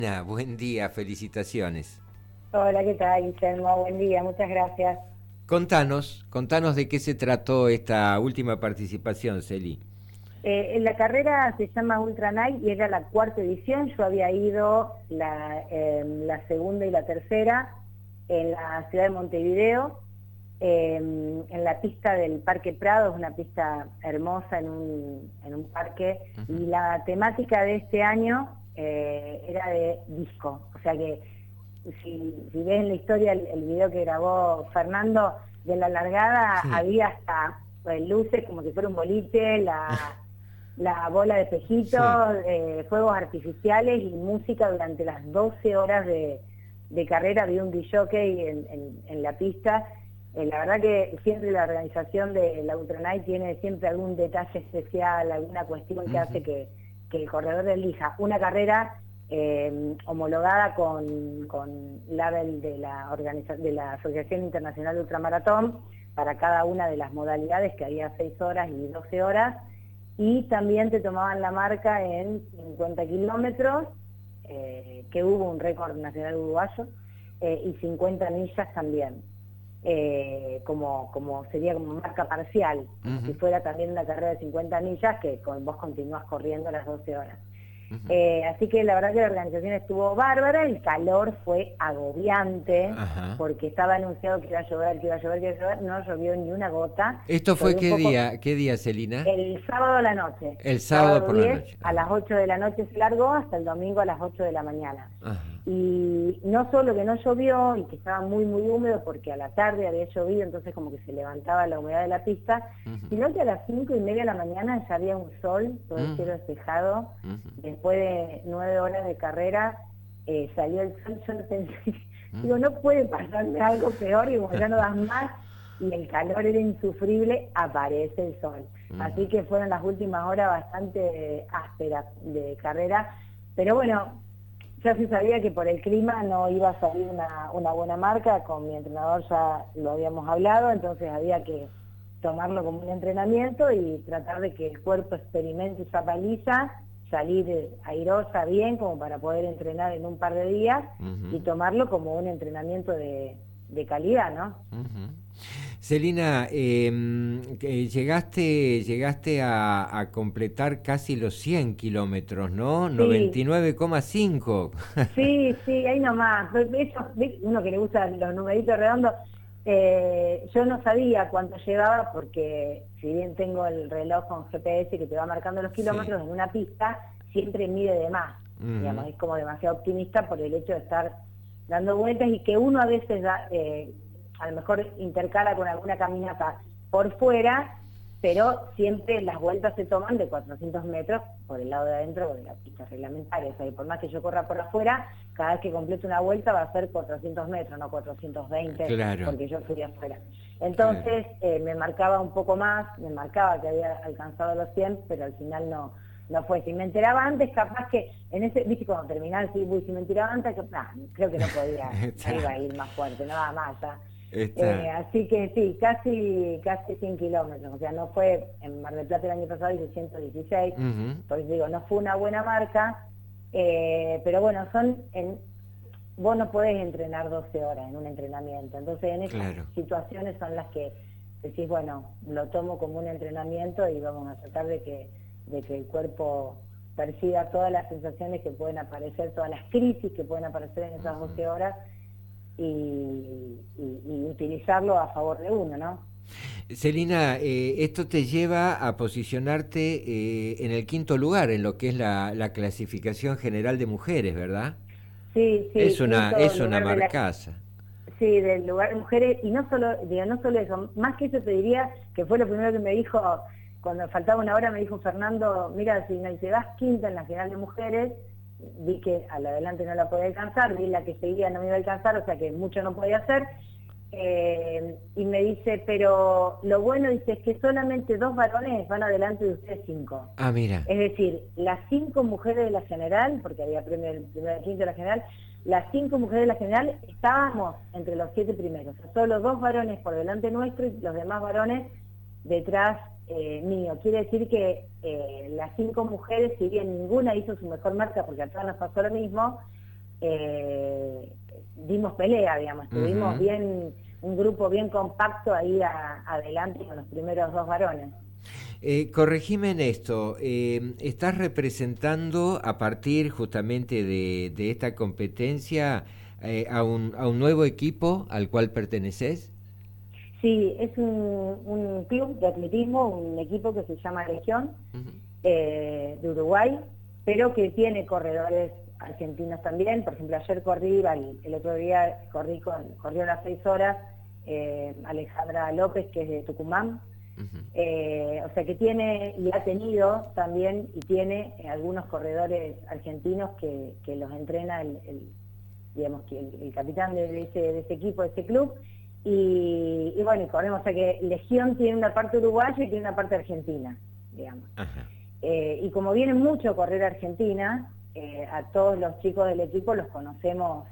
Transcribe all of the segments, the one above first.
Buen día, felicitaciones. Hola, ¿qué tal, Guillermo? Buen día, muchas gracias. Contanos de qué se trató esta última participación, Celi. En la carrera se llama Ultra Night y era la cuarta edición. Yo había ido la segunda y la tercera en la ciudad de Montevideo, en la pista del Parque Prado, es una pista hermosa en un parque, y la temática de este año era de disco. O sea que si ves en la historia el video que grabó Fernando de la largada, Sí, había hasta luces como si fuera un boliche, la bola de sí. espejitos, fuegos artificiales y música durante las 12 horas de carrera. Había un disjockey en la pista. La verdad que siempre la organización de la Ultra Night tiene siempre algún detalle especial, alguna cuestión que hace Ujú. que el corredor elija una carrera homologada con label de de la Asociación Internacional de Ultramaratón para cada una de las modalidades, que había 6 horas y 12 horas, y también te tomaban la marca en 50 kilómetros, que hubo un récord nacional uruguayo, y 50 millas también. Como sería como marca parcial, como si Ujú, fuera también una carrera de 50 millas que vos continúas corriendo las 12 horas. ujú. Así que la verdad que la organización estuvo bárbara, el calor fue agobiante, Ajá. porque estaba anunciado que iba a llover, que iba a llover, que iba a llover, no llovió ni una gota, ¿Esto fue llovió un poco. qué día, Celina? El sábado a la noche, El sábado sábado por la 10 noche. a las Ajá. 8 de la noche se largó hasta el domingo a las 8 de la mañana. Ajá. Y no solo que no llovió y que estaba muy muy húmedo porque a la tarde había llovido, entonces como que se levantaba la humedad de la pista, Ujú, sino que a las 5:30 de la mañana ya había un sol, todo el ujú, cielo despejado. ujú, Después de 9 horas de carrera salió el sol. Yo no pensé, digo, ujú. no puede pasarme algo peor, y como ya no das más y el calor era insufrible, aparece el sol. Así Ujú. que fueron las últimas horas bastante ásperas de carrera, pero bueno, ya se sabía que por el clima no iba a salir una buena marca. Con mi entrenador ya lo habíamos hablado, entonces había que tomarlo como un entrenamiento y tratar de que el cuerpo experimente esa paliza, salir airosa bien como para poder entrenar en un par de días y Ujú. tomarlo como un entrenamiento de calidad, ¿no? Ujú. Celina, que llegaste a completar casi los 100 kilómetros, ¿no? Sí, 99,5. sí, ahí nomás. Eso, uno que le gusta los numeritos redondos, yo no sabía cuánto llevaba porque si bien tengo el reloj con GPS que te va marcando los Sí. kilómetros, en una pista siempre mide de más. Ujú, Digamos, es como demasiado optimista por el hecho de estar dando vueltas y que uno a veces a lo mejor intercala con alguna caminata por fuera, pero siempre las vueltas se toman de 400 metros por el lado de adentro de la pista reglamentaria. O sea, y por más que yo corra por afuera, cada vez que complete una vuelta va a ser 400 metros, no 420, claro, porque yo fui afuera. claro. Entonces me marcaba un poco más, me marcaba que había alcanzado los 100, pero al final no fue. Si me enteraba antes, capaz que en ese, viste, cuando terminaba el circuito, si me enteraba antes, creo que no podía, no iba Está, a ir más fuerte, nada más ya. está. Así que sí, casi 100 kilómetros. O sea, no fue, en Mar del Plata el año pasado hice 116, Ujú, por eso digo, no fue una buena marca, pero bueno, vos no podés entrenar 12 horas en un entrenamiento. Entonces en esas claro. situaciones son las que decís, bueno, lo tomo como un entrenamiento y vamos a tratar de que el cuerpo perciba todas las sensaciones que pueden aparecer, todas las crisis que pueden aparecer en esas 12 horas, y utilizarlo a favor de uno, ¿no? Celina, esto te lleva a posicionarte en el quinto lugar en lo que es la clasificación general de mujeres, ¿verdad? Sí, sí, quinto Es una lugar marcaza. sí, del lugar de mujeres. Y no solo, digo, no solo eso, más que eso te diría que fue lo primero que me dijo, cuando faltaba una hora me dijo Fernando, mira, si no te vas quinta en la general de mujeres, vi que a la adelante no la podía alcanzar, vi la que seguía no me iba a alcanzar, o sea que mucho no podía hacer. Y me dice, pero lo bueno, dice, es que solamente 2 varones van adelante de ustedes 5. Ah, mira. Es decir, las 5 mujeres de la general, porque había premio del primero al quinto de la general, las 5 mujeres de la general estábamos entre los 7 primeros. O sea, solo 2 varones por delante nuestro y los demás varones detrás mío. Quiere decir que las 5 mujeres, si bien ninguna hizo su mejor marca, porque a todas nos pasó lo mismo, dimos pelea, digamos, tuvimos Ujú. bien, un grupo bien compacto ahí adelante con los primeros dos varones. Corregime en esto, ¿estás representando a partir justamente de esta competencia a un nuevo equipo al cual perteneces? Sí, es un club de atletismo, un equipo que se llama Legión, Ujú. de Uruguay, pero que tiene corredores argentinos también. Por ejemplo, ayer corrí, el otro día corrió a las 6 horas Alejandra López, que es de Tucumán. Ujú. O sea que tiene y ha tenido también y tiene algunos corredores argentinos que los entrena digamos que el capitán de ese equipo, de ese club. Y bueno, y corremos, o sea que Legión tiene una parte uruguaya y tiene una parte argentina, digamos. Ajá. Y como viene mucho a correr a Argentina, a todos los chicos del equipo los conocemos,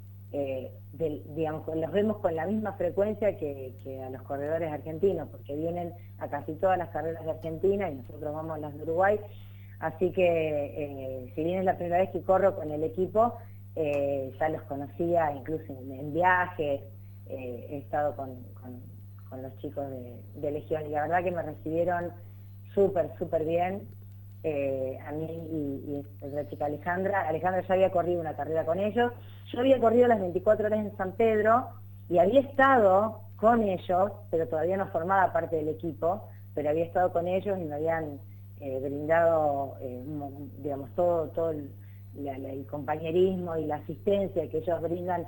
digamos, los vemos con la misma frecuencia que a los corredores argentinos, porque vienen a casi todas las carreras de Argentina y nosotros vamos a las de Uruguay. Así que si bien es la primera vez que corro con el equipo, ya los conocía incluso en viajes, he estado con los chicos de Legión y la verdad que me recibieron súper bien. A mí y la chica Alejandra ya había corrido una carrera con ellos, yo había corrido las 24 horas en San Pedro y había estado con ellos, pero todavía no formaba parte del equipo, pero había estado con ellos y me habían brindado, digamos, todo el compañerismo y la asistencia que ellos brindan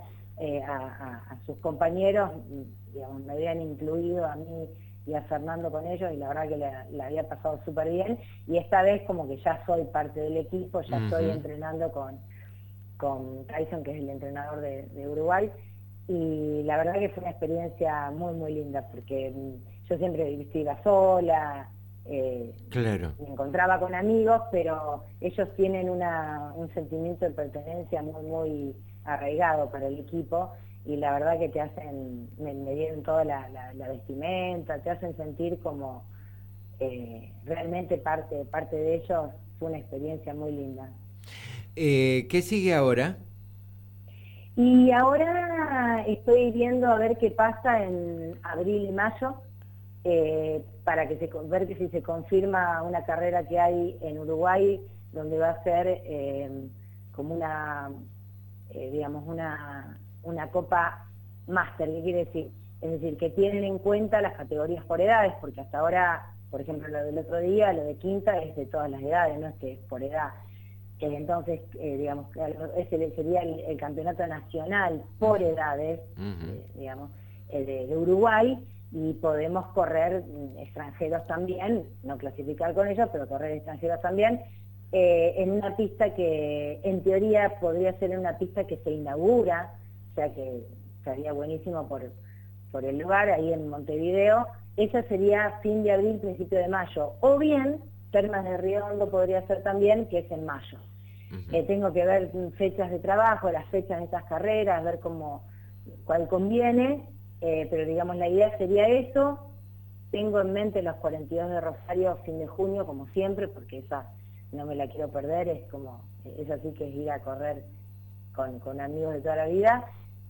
a sus compañeros, digamos, me habían incluido a mí y a Fernando con ellos y la verdad que la había pasado súper bien y esta vez como que ya soy parte del equipo, ya estoy Ujú. entrenando con Tyson, que es el entrenador de Uruguay, y la verdad que fue una experiencia muy linda porque yo siempre iba sola, Claro. me encontraba con amigos, pero ellos tienen un sentimiento de pertenencia muy arraigado para el equipo y la verdad que te hacen, me dieron toda la vestimenta, te hacen sentir como realmente parte de ellos. Fue una experiencia muy linda. ¿Qué sigue ahora? Y ahora estoy viendo a ver qué pasa en abril y mayo, para ver que si se confirma una carrera que hay en Uruguay, donde va a ser como digamos, una copa máster. ¿Qué quiere decir? Es decir, que tienen en cuenta las categorías por edades, porque hasta ahora, por ejemplo, lo del otro día, lo de quinta es de todas las edades, no es que es por edad. Entonces, digamos, ese sería el campeonato nacional por Ujú. edades, Ujú. digamos, de Uruguay, y podemos correr extranjeros también, no clasificar con ellos, pero correr extranjeros también, en una pista que en teoría podría ser una pista que se inaugura, o sea que estaría buenísimo por el lugar, ahí en Montevideo. Esa sería fin de abril, principio de mayo, o bien Termas de Río Hondo podría ser también, que es en mayo. Ujú. Tengo que ver fechas de trabajo, las fechas de estas carreras, ver cuál conviene, pero digamos la idea sería eso. Tengo en mente los 42 de Rosario fin de junio, como siempre, porque esa no me la quiero perder, es así que es ir a correr con amigos de toda la vida.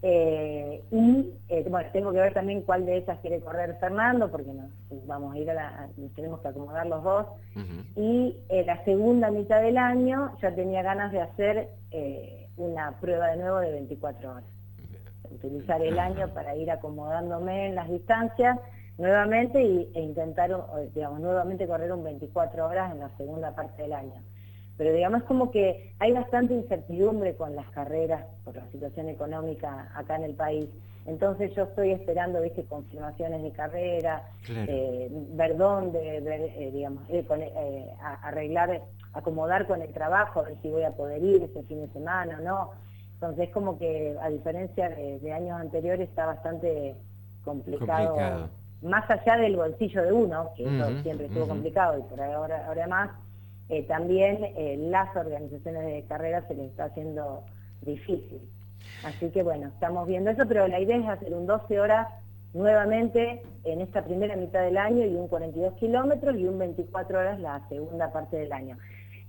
Bueno, tengo que ver también cuál de esas quiere correr Fernando, porque nos vamos a ir nos tenemos que acomodar los dos. Ujú. Y la segunda mitad del año ya tenía ganas de hacer una prueba de nuevo de 24 horas. Utilizar el Ajá. año para ir acomodándome en las distancias nuevamente e intentar, digamos, nuevamente correr un 24 horas en la segunda parte del año. Pero digamos como que hay bastante incertidumbre con las carreras por la situación económica acá en el país. Entonces yo estoy esperando, viste, confirmaciones de carrera, Claro. ver dónde, digamos, arreglar, acomodar con el trabajo, a ver si voy a poder ir ese fin de semana o no. Entonces como que a diferencia de años anteriores está bastante complicado, Complicado. más allá del bolsillo de uno, que eso Ujú. siempre estuvo Ujú. complicado y por ahora más, también las organizaciones de carreras se les está haciendo difícil. Así que bueno, estamos viendo eso, pero la idea es hacer un 12 horas nuevamente en esta primera mitad del año y un 42 kilómetros y un 24 horas la segunda parte del año.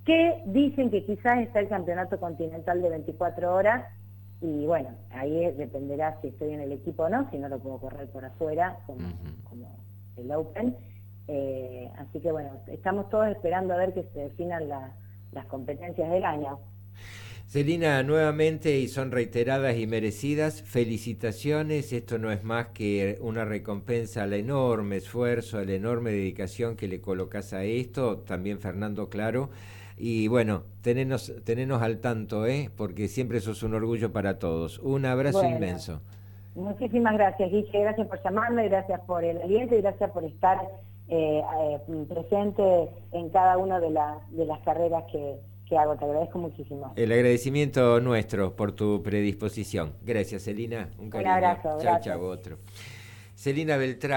que dicen que quizás está el campeonato continental de 24 horas, y bueno, ahí dependerá si estoy en el equipo o no, si no lo puedo correr por afuera, como el Open. Así que bueno, estamos todos esperando a ver que se definan las competencias del año. Celina, nuevamente, y son reiteradas y merecidas, felicitaciones. Esto no es más que una recompensa al enorme esfuerzo, a la enorme dedicación que le colocas a esto, también Fernando, claro. Y bueno, tenernos al tanto, porque siempre sos un orgullo para todos. Un abrazo inmenso. Muchísimas gracias, Guille, gracias por llamarme, gracias por el aliento y gracias por estar presente en cada una de las carreras que hago. Te agradezco muchísimo. El agradecimiento nuestro por tu predisposición. Gracias, Celina. Un cariño. Un abrazo. Chau, chau, otro. Celina Beltrán.